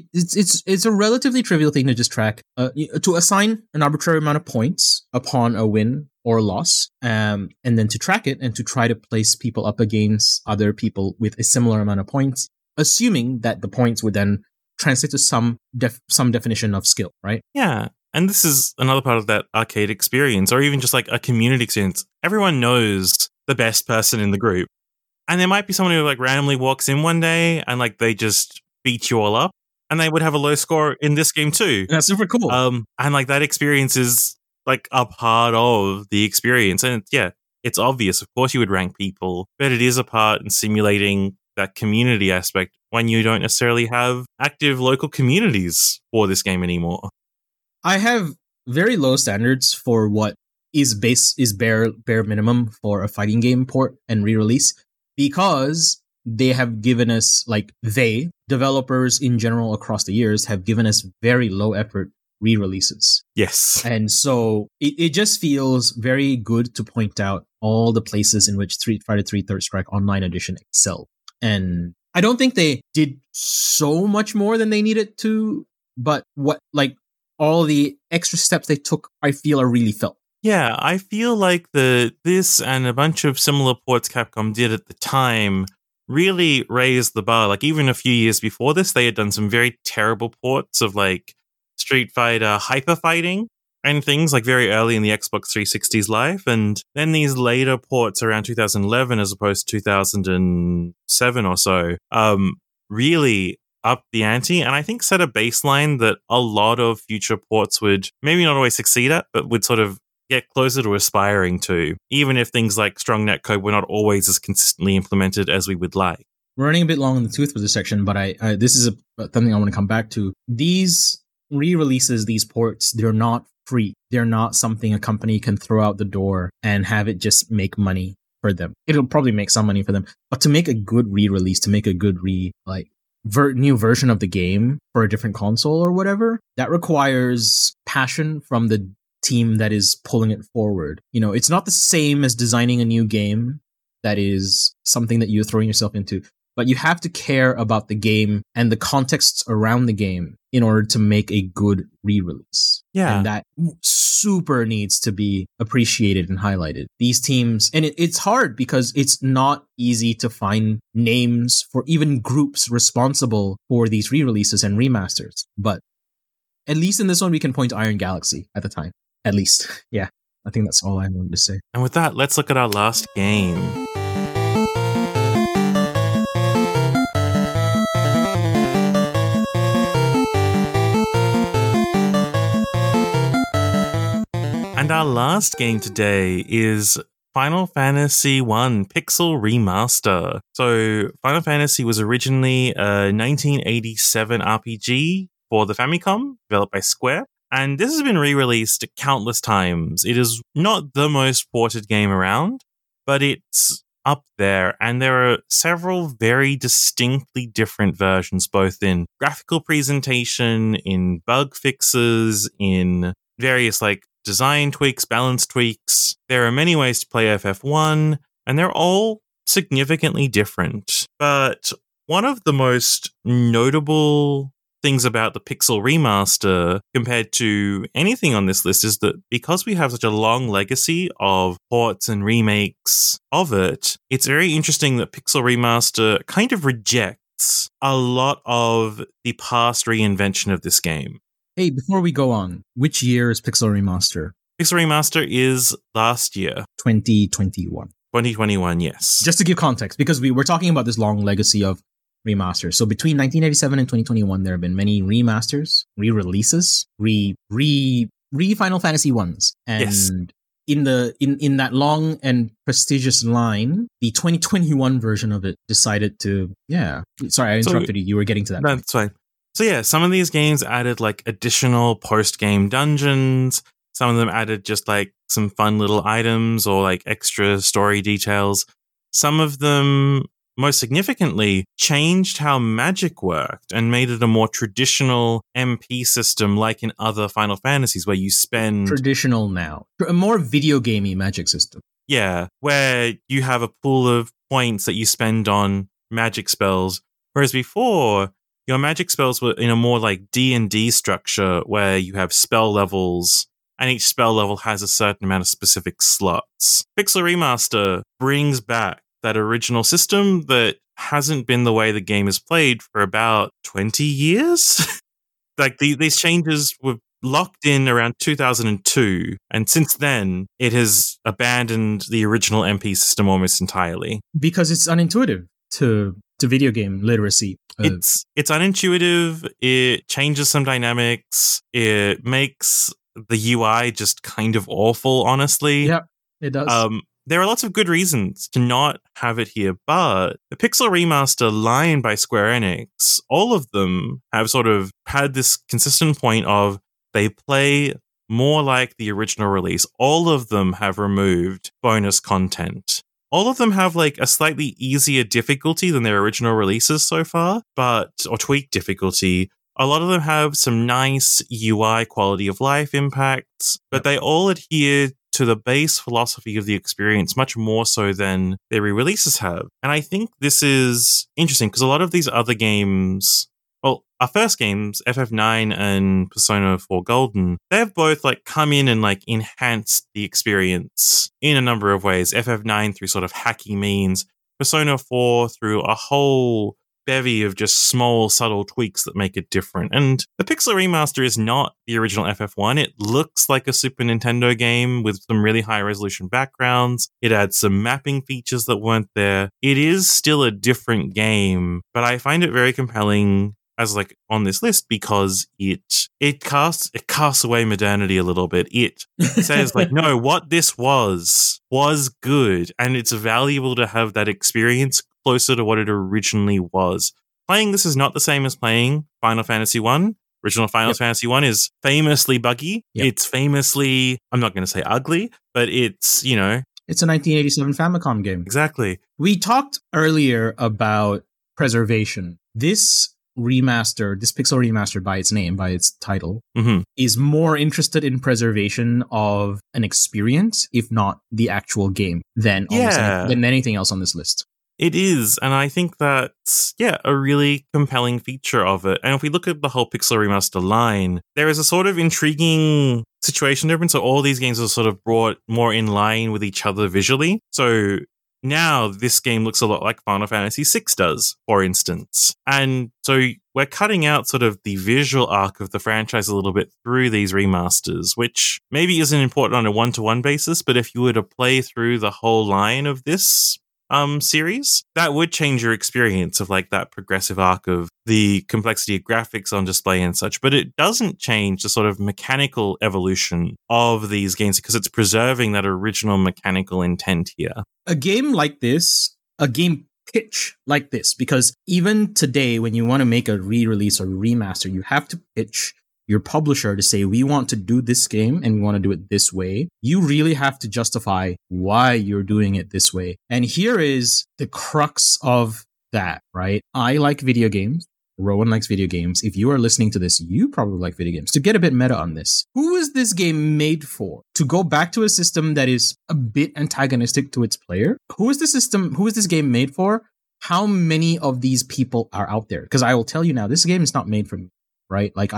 it's a relatively trivial thing to just track, to assign an arbitrary amount of points upon a win or loss, and then to track it and to try to place people up against other people with a similar amount of points, assuming that the points would then translate to some definition of skill, right? Yeah. And this is another part of that arcade experience, or even just a community experience. Everyone knows the best person in the group. And there might be someone who randomly walks in one day and they just beat you all up, and they would have a low score in this game too. That's super cool. And that experience is a part of the experience. And it's obvious. Of course you would rank people, but it is a part in simulating that community aspect when you don't necessarily have active local communities for this game anymore. I have very low standards for what is bare minimum for a fighting game port and re-release, because they have given us, developers in general across the years have given us very low effort re-releases. Yes. And so it just feels very good to point out all the places in which Street Fighter 3 Third Strike Online Edition excelled. And I don't think they did so much more than they needed to, but all the extra steps they took, I feel are really felt. Yeah, I feel like this and a bunch of similar ports Capcom did at the time really raised the bar. Even a few years before this, they had done some very terrible ports of Street Fighter Hyper Fighting and things very early in the Xbox 360's life. And then these later ports around 2011 as opposed to 2007 or so really upped the ante, and I think set a baseline that a lot of future ports would maybe not always succeed at, but would sort of get closer to aspiring to, even if things like strong netcode were not always as consistently implemented as we would like. We're running a bit long in the tooth with this section, but this is something I want to come back to. These re-releases, these ports, they're not free. They're not something a company can throw out the door and have it just make money for them. It'll probably make some money for them, but to make a good re-release, to make a good new version of the game for a different console or whatever, that requires passion from the team that is pulling it forward. It's not the same as designing a new game that is something that you're throwing yourself into, but you have to care about the game and the contexts around the game in order to make a good re-release. Yeah. And that super needs to be appreciated and highlighted. These teams, and it's hard because it's not easy to find names for even groups responsible for these re-releases and remasters. But at least in this one, we can point to Iron Galaxy at the time. At least. Yeah. I think that's all I wanted to say. And with that, let's look at our last game. And our last game today is Final Fantasy I Pixel Remaster. So Final Fantasy was originally a 1987 RPG for the Famicom, developed by Square. And this has been re-released countless times. It is not the most ported game around, but it's up there. And there are several very distinctly different versions, both in graphical presentation, in bug fixes, in various design tweaks, balance tweaks. There are many ways to play FF1, and they're all significantly different. But one of the most notable things about the Pixel Remaster compared to anything on this list is that because we have such a long legacy of ports and remakes of it, it's very interesting that Pixel Remaster kind of rejects a lot of the past reinvention of this game. Hey, before we go on, which year is Pixel Remaster? Pixel Remaster is last year. 2021. 2021, yes. Just to give context, because we're talking about this long legacy of remasters. So between 1987 and 2021, there have been many remasters, re-releases, Final Fantasy ones. And yes. in that long and prestigious line, the 2021 version of it decided to, Sorry, I interrupted you. You were getting to that. That's fine. So yeah, some of these games added additional post-game dungeons. Some of them added just some fun little items or extra story details. Some of them, most significantly, changed how magic worked and made it a more traditional MP system like in other Final Fantasies where you spend... Traditional now. A more video gamey magic system. Yeah, where you have a pool of points that you spend on magic spells. Whereas before, your magic spells were in a more D&D structure where you have spell levels and each spell level has a certain amount of specific slots. Pixel Remaster brings back that original system that hasn't been the way the game is played for about 20 years. These changes were locked in around 2002, and since then, it has abandoned the original MP system almost entirely. Because it's unintuitive to video game literacy. It's unintuitive, it changes some dynamics, it makes the UI just kind of awful, honestly. Yeah, it does. There are lots of good reasons to not have it here, but the Pixel Remaster line by Square Enix, all of them have sort of had this consistent point of they play more like the original release. All of them have removed bonus content. All of them have a slightly easier difficulty than their original releases so far, or tweaked difficulty. A lot of them have some nice UI quality of life impacts, but they all adhere to the base philosophy of the experience much more so than their re-releases have. And I think this is interesting because a lot of these other games, our first games, FF9 and Persona 4 Golden, they've both come in and enhanced the experience in a number of ways. FF9 through sort of hacky means, Persona 4 through a whole bevy of just small, subtle tweaks that make it different. And the Pixel Remaster is not the original FF1. It looks like a Super Nintendo game with some really high-resolution backgrounds. It adds some mapping features that weren't there. It is still a different game, but I find it very compelling as on this list because it casts away modernity a little bit. It says no, what this was good, and it's valuable to have that experience closer to what it originally was. Playing this is not the same as playing Final Fantasy 1. Original Final Fantasy 1 is famously buggy. Yep. It's famously, I'm not going to say ugly, but it's, it's a 1987 Famicom game. Exactly. We talked earlier about preservation. This Pixel Remaster by its name, by its title, is more interested in preservation of an experience, if not the actual game, than anything else on this list. It is, and I think that's, a really compelling feature of it. And if we look at the whole Pixel Remaster line, there is a sort of intriguing situation difference. So all these games are sort of brought more in line with each other visually. So now this game looks a lot like Final Fantasy VI does, for instance. And so we're cutting out sort of the visual arc of the franchise a little bit through these remasters, which maybe isn't important on a one-to-one basis, but if you were to play through the whole line of this series, that would change your experience of like that progressive arc of the complexity of graphics on display and such. But it doesn't change the sort of mechanical evolution of these games because it's preserving that original mechanical intent here. A game like this, a game pitch like this, because even today, when you want to make a re-release or remaster, you have to pitch your publisher to say, we want to do this game and we want to do it this way. You really have to justify why you're doing it this way. And here is the crux of that, right? I like video games. Rowan likes video games. If you are listening to this, you probably like video games. To get a bit meta on this, who is this game made for? To go back to a system that is a bit antagonistic to its player? Who is this game made for? How many of these people are out there? Because I will tell you now, this game is not made for me, right? Like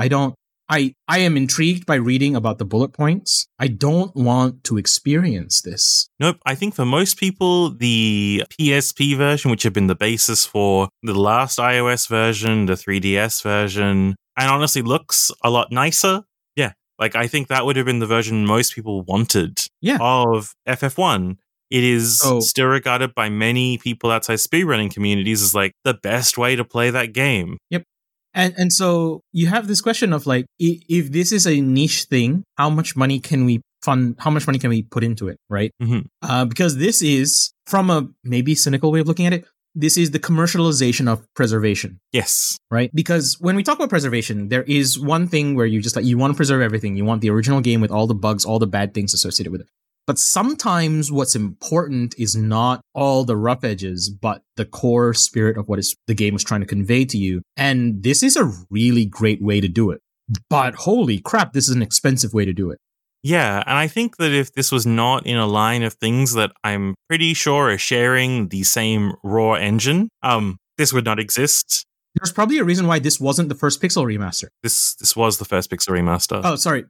I am intrigued by reading about the bullet points. I don't want to experience this. Nope. I think for most people, the PSP version, which had been the basis for the last iOS version, the 3DS version, and honestly looks a lot nicer. Yeah. Like I think that would have been the version most people wanted of FF1. It is still regarded by many people outside speedrunning communities as like the best way to play that game. Yep. And so you have this question of like, if this is a niche thing, how much money can we fund? How much money can we put into it, right? Mm-hmm. Because this is, from a maybe cynical way of looking at it, this is the commercialization of preservation. Yes. Right? Because when we talk about preservation, there is one thing where you just like, you want to preserve everything. You want the original game with all the bugs, all the bad things associated with it. But sometimes what's important is not all the rough edges, but the core spirit of what the game was trying to convey to you. And this is a really great way to do it. But holy crap, this is an expensive way to do it. Yeah, and I think that if this was not in a line of things that I'm pretty sure are sharing the same raw engine, this would not exist. There's probably a reason why this wasn't the first Pixel remaster. This was the first Pixel remaster. Oh, sorry.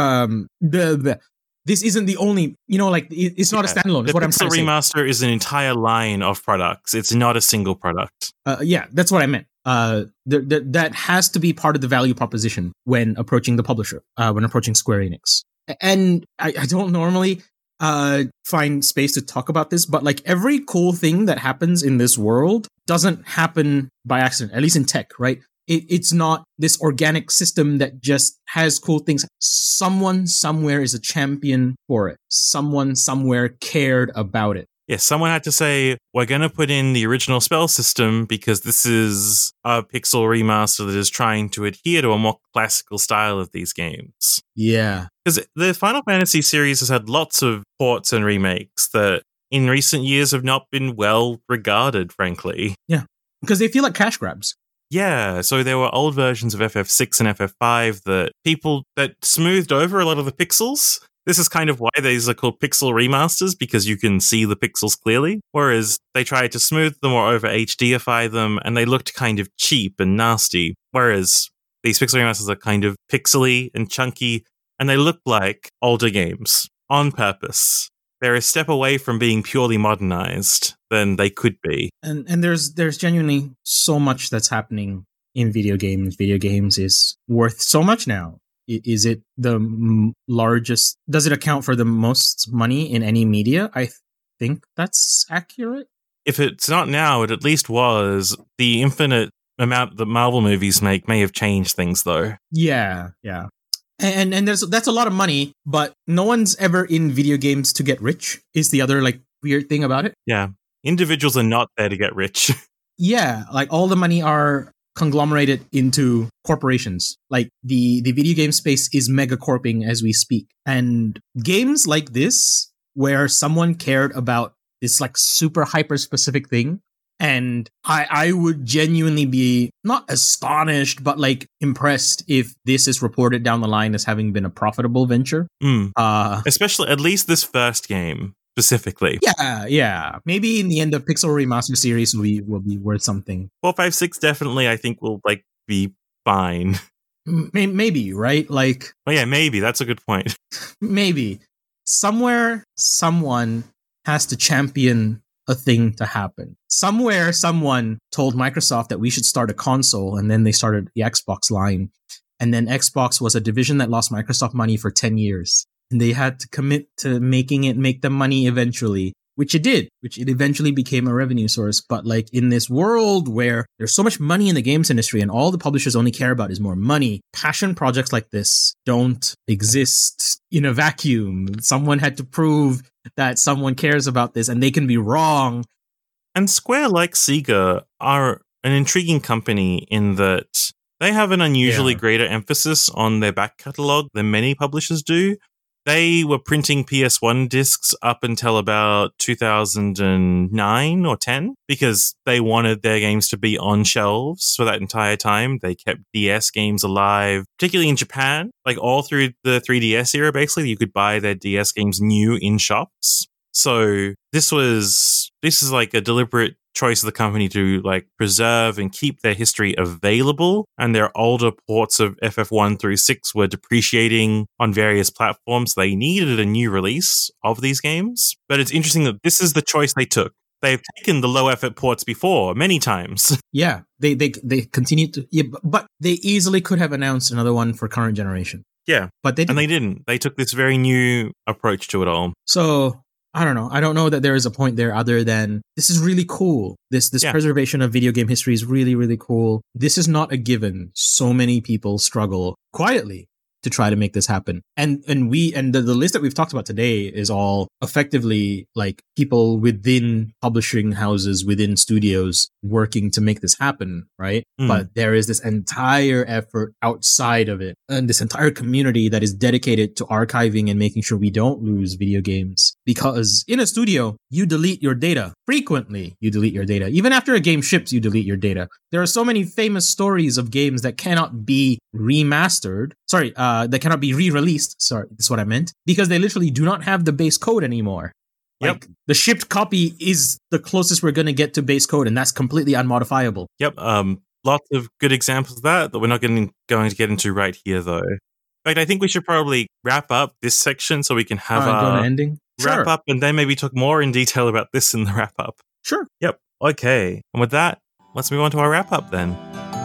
This isn't the only, it's not a standalone. Is what I'm trying to say. The Pixel Remaster is an entire line of products. It's not a single product. Yeah, that's what I meant. That has to be part of the value proposition when approaching the publisher, when approaching Square Enix. And I don't normally find space to talk about this, but like every cool thing that happens in this world doesn't happen by accident, at least in tech, right? It's not this organic system that just has cool things. Someone somewhere is a champion for it. Someone somewhere cared about it. Yes, someone had to say, we're going to put in the original spell system because this is a Pixel remaster that is trying to adhere to a more classical style of these games. Yeah. Because the Final Fantasy series has had lots of ports and remakes that in recent years have not been well regarded, frankly. Yeah, because they feel like cash grabs. Yeah, so there were old versions of FF6 and FF5 that smoothed over a lot of the pixels. This is kind of why these are called pixel remasters, because you can see the pixels clearly. Whereas they tried to smooth them or over HDify them, and they looked kind of cheap and nasty. Whereas these pixel remasters are kind of pixely and chunky, and they look like older games on purpose. They're a step away from being purely modernized than they could be. And there's genuinely so much that's happening in video games. Video games is worth so much now. Is it the largest? Does it account for the most money in any media? I think that's accurate. If it's not now, it at least was. The infinite amount that Marvel movies make may have changed things, though. Yeah. And that's a lot of money, but no one's ever in video games to get rich, is the other weird thing about it. Yeah. Individuals are not there to get rich. Yeah, all the money are conglomerated into corporations. Like the video game space is megacorping as we speak. And games like this, where someone cared about this super hyper specific thing, and I would genuinely be not astonished, but impressed if this is reported down the line as having been a profitable venture. Especially at least this first game. specifically. Yeah. Maybe in the end, the Pixel Remaster series will be worth something. 456 definitely, I think, will like be fine. Maybe, right? Like, oh yeah, maybe that's a good point. Maybe somewhere someone has to champion a thing to happen. Somewhere someone told Microsoft that we should start a console, and then they started the Xbox line. And then Xbox was a division that lost Microsoft money for 10 years. And they had to commit to making it make them money eventually, which it did, which it eventually became a revenue source. But like in this world where there's so much money in the games industry and all the publishers only care about is more money, passion projects like this don't exist in a vacuum. Someone had to prove that someone cares about this, and they can be wrong. And Square, like Sega, are an intriguing company in that they have an unusually greater emphasis on their back catalog than many publishers do. They were printing PS1 discs up until about 2009 or 10 because they wanted their games to be on shelves for that entire time. They kept DS games alive, particularly in Japan. Like all through the 3DS era, basically, you could buy their DS games new in shops. So this is like a deliberate choice of the company to like preserve and keep their history available, and their older ports of FF1 through 6 were depreciating on various platforms. They needed a new release of these games, but it's interesting that this is the choice they took. They've taken the low effort ports before many times. Yeah, they continued to, but they easily could have announced another one for current generation. Yeah, but they didn't. And they didn't. They took this very new approach to it all. So I don't know. I don't know that there is a point there other than this is really cool. This preservation of video game history is really, really cool. This is not a given. So many people struggle quietly to try to make this happen. And the list that we've talked about today is all effectively like people within publishing houses, within studios working to make this happen, right? But there is this entire effort outside of it and this entire community that is dedicated to archiving and making sure we don't lose video games. Because in a studio, you delete your data. Frequently, you delete your data. Even after a game ships, you delete your data. There are so many famous stories of games that cannot be remastered. That cannot be re-released. Sorry, that's what I meant. Because they literally do not have the base code anymore. Yep. Like, the shipped copy is the closest we're going to get to base code, and that's completely unmodifiable. Yep. Lots of good examples of that we're not going to get into right here, though. In fact, I think we should probably wrap up this section so we can have our ending. Wrap up, and then maybe talk more in detail about this in the wrap up. Sure. Yep. Okay. And with that, let's move on to our wrap up then.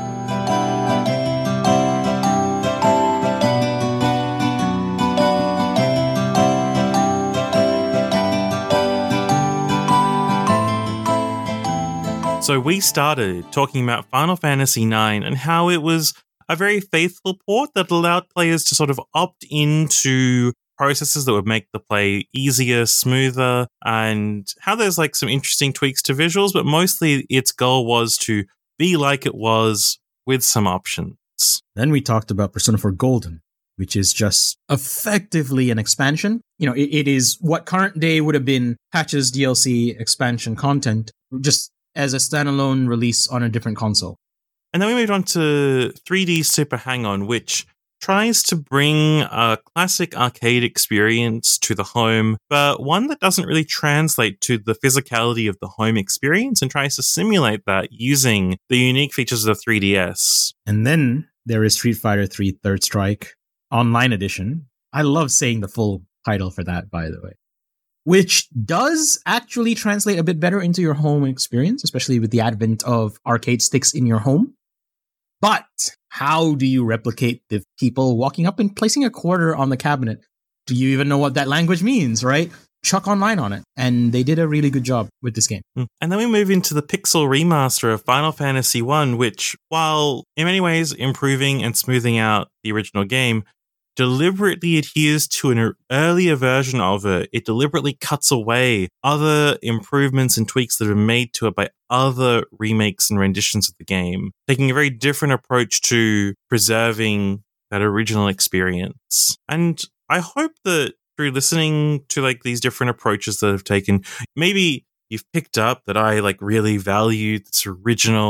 So we started talking about Final Fantasy IX and how it was a very faithful port that allowed players to sort of opt into processes that would make the play easier, smoother, and how there's like some interesting tweaks to visuals, but mostly its goal was to be like it was with some options. Then we talked about Persona 4 Golden, which is just effectively an expansion. You know, it is what current day would have been patches, DLC, expansion content, just as a standalone release on a different console. And then we moved on to 3D Super Hang-On, which tries to bring a classic arcade experience to the home, but one that doesn't really translate to the physicality of the home experience and tries to simulate that using the unique features of the 3DS. And then there is Street Fighter 3 Third Strike Online Edition. I love saying the full title for that, by the way. Which does actually translate a bit better into your home experience, especially with the advent of arcade sticks in your home. But how do you replicate the people walking up and placing a quarter on the cabinet? Do you even know what that language means, right? Chuck Online on it. And they did a really good job with this game. And then we move into the Pixel remaster of Final Fantasy I, which, while in many ways improving and smoothing out the original game, deliberately adheres to an earlier version of it. It deliberately cuts away other improvements and tweaks that are made to it by other remakes and renditions of the game, taking a very different approach to preserving that original experience. And I hope that through listening to like these different approaches that I've taken, maybe you've picked up that I like really value this original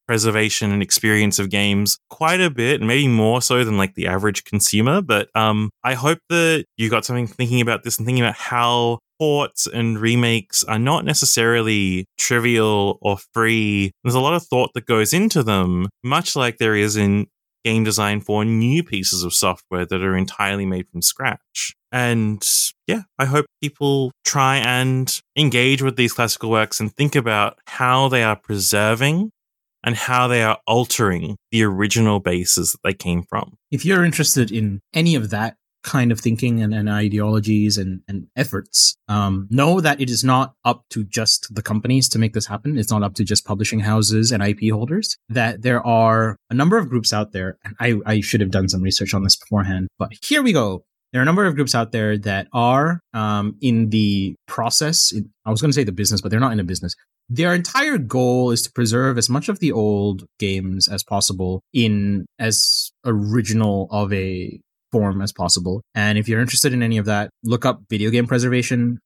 preservation and experience of games quite a bit, maybe more so than like the average consumer. But I hope that you got something thinking about this and thinking about how ports and remakes are not necessarily trivial or free. There's a lot of thought that goes into them, much like there is in game design for new pieces of software that are entirely made from scratch. And yeah, I hope people try and engage with these classical works and think about how they are preserving and how they are altering the original bases that they came from. If you're interested in any of that kind of thinking and ideologies and efforts, know that it is not up to just the companies to make this happen. It's not up to just publishing houses and IP holders. That there are a number of groups out there, and I should have done some research on this beforehand, but here we go. There are a number of groups out there that are in the process. I was going to say the business, but they're not in the business. Their entire goal is to preserve as much of the old games as possible in as original of a form as possible. And if you're interested in any of that, look up video game preservation.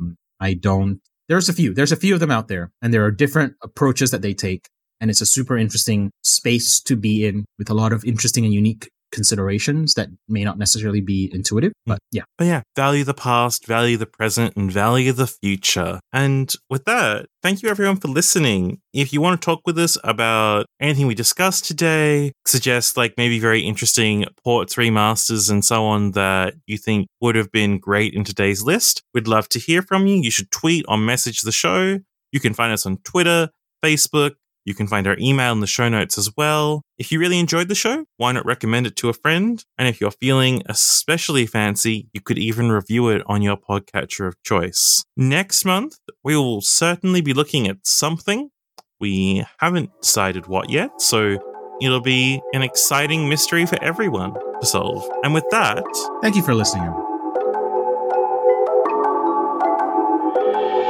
There's a few of them out there, and there are different approaches that they take. And it's a super interesting space to be in with a lot of interesting and unique considerations that may not necessarily be intuitive, but yeah. But yeah, value the past, value the present, and value the future. And with that, thank you everyone for listening. If you want to talk with us about anything we discussed today, suggest like maybe very interesting ports, remasters, and so on that you think would have been great in today's list, we'd love to hear from you. You should tweet or message the show. You can find us on Twitter, Facebook. You can find our email in the show notes as well. If you really enjoyed the show, why not recommend it to a friend? And if you're feeling especially fancy, you could even review it on your podcatcher of choice. Next month, we will certainly be looking at something. We haven't decided what yet, so it'll be an exciting mystery for everyone to solve. And with that, thank you for listening.